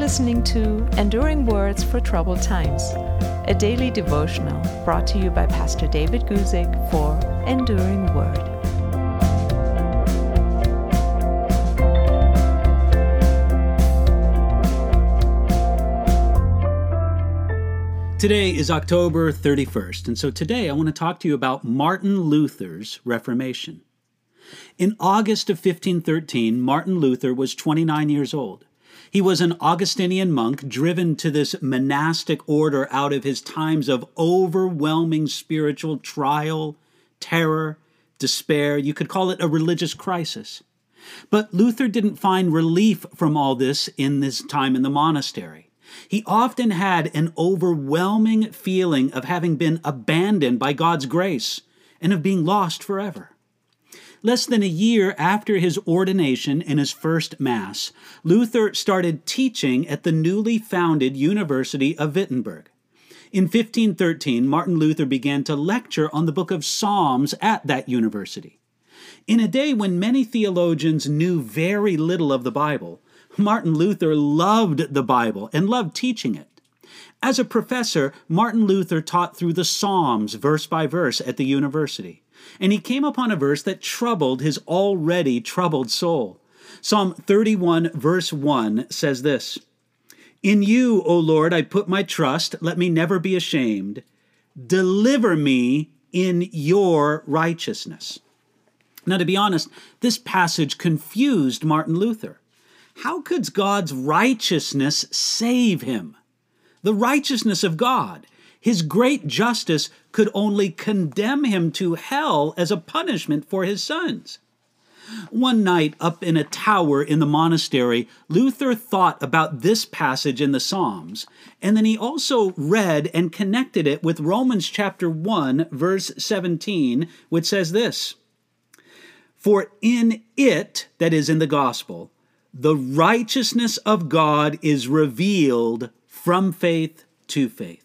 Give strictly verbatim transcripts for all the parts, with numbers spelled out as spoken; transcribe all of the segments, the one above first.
listening to Enduring Words for Troubled Times, a daily devotional brought to you by Pastor David Guzik for Enduring Word. Today is October thirty-first, and so today I want to talk to you about Martin Luther's Reformation. In August of fifteen thirteen, Martin Luther was twenty-nine years old. He was an Augustinian monk driven to this monastic order out of his times of overwhelming spiritual trial, terror, despair. You could call it a religious crisis. But Luther didn't find relief from all this in this time in the monastery. He often had an overwhelming feeling of having been abandoned by God's grace and of being lost forever. Less than a year after his ordination in his first Mass, Luther started teaching at the newly founded University of Wittenberg. In fifteen thirteen, Martin Luther began to lecture on the book of Psalms at that university. In a day when many theologians knew very little of the Bible, Martin Luther loved the Bible and loved teaching it. As a professor, Martin Luther taught through the Psalms verse by verse at the university. And he came upon a verse that troubled his already troubled soul. Psalm thirty-one, verse one says this, "In you, O Lord, I put my trust. Let me never be ashamed. Deliver me in your righteousness." Now, to be honest, this passage confused Martin Luther. How could God's righteousness save him? The righteousness of God, His great justice, could only condemn him to hell as a punishment for his sins. One night up in a tower in the monastery, Luther thought about this passage in the Psalms, and then he also read and connected it with Romans chapter one, verse seventeen, which says this, "For in it," that is in the gospel, "the righteousness of God is revealed from faith to faith."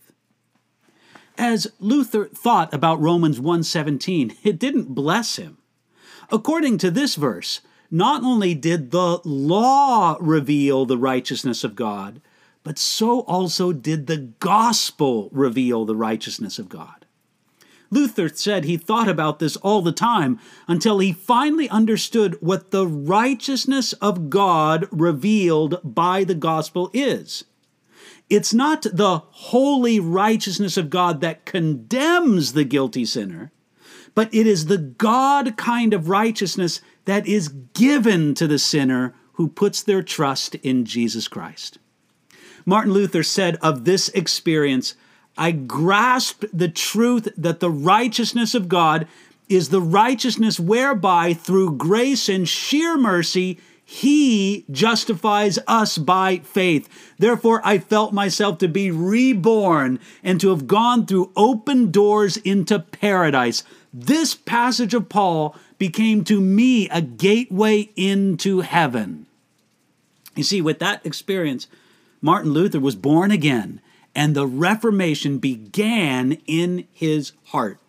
As Luther thought about Romans one seventeen, it didn't bless him. According to this verse, not only did the law reveal the righteousness of God, but so also did the gospel reveal the righteousness of God. Luther said he thought about this all the time until he finally understood what the righteousness of God revealed by the gospel is. It's not the holy righteousness of God that condemns the guilty sinner, but it is the God kind of righteousness that is given to the sinner who puts their trust in Jesus Christ. Martin Luther said of this experience, "I grasped the truth that the righteousness of God is the righteousness whereby, through grace and sheer mercy, He justifies us by faith. Therefore, I felt myself to be reborn and to have gone through open doors into paradise. This passage of Paul became to me a gateway into heaven." You see, with that experience, Martin Luther was born again, and the Reformation began in his heart.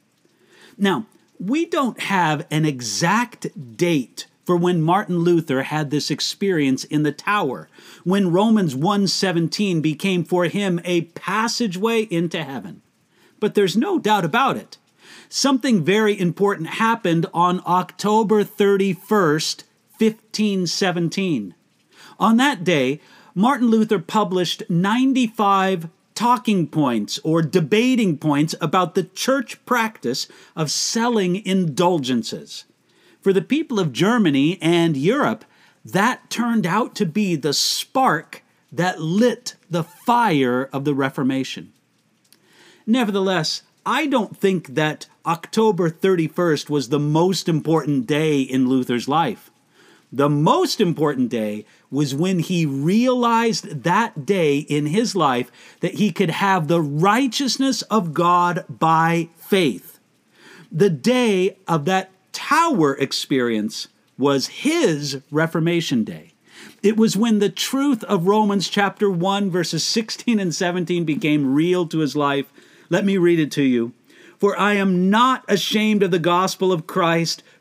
Now, we don't have an exact date for when Martin Luther had this experience in the tower, when Romans one seventeen became for him a passageway into heaven. But there's no doubt about it. Something very important happened on October thirty-first, fifteen seventeen. On that day, Martin Luther published ninety-five talking points or debating points about the church practice of selling indulgences. For the people of Germany and Europe, that turned out to be the spark that lit the fire of the Reformation. Nevertheless, I don't think that October thirty-first was the most important day in Luther's life. The most important day was when he realized that day in his life that he could have the righteousness of God by faith. The day of that tower experience was his Reformation Day. It was when the truth of Romans chapter one, verses sixteen and seventeen became real to his life. Let me read it to you. "For I am not ashamed of the gospel of Christ,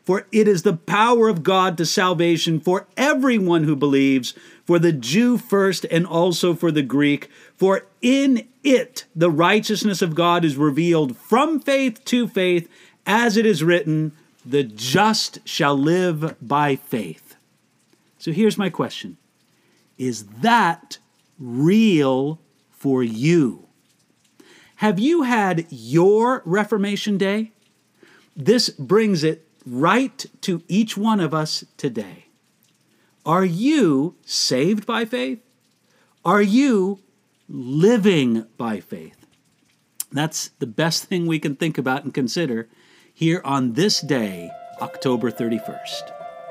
For it is the power of God to salvation for everyone who believes, for the Jew first and also for the Greek. For in it the righteousness of God is revealed from faith to faith, as it is written, the just shall live by faith. So here's my question. Is that real for you? Have you had your Reformation Day? This brings it right to each one of us today. Are you saved by faith? Are you living by faith? That's the best thing we can think about and consider here on this day, October thirty-first.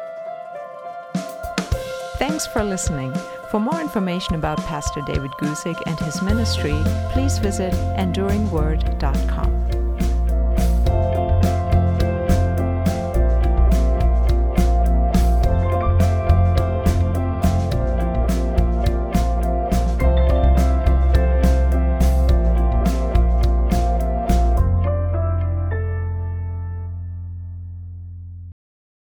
Thanks for listening. For more information about Pastor David Guzik and his ministry, please visit enduring word dot com.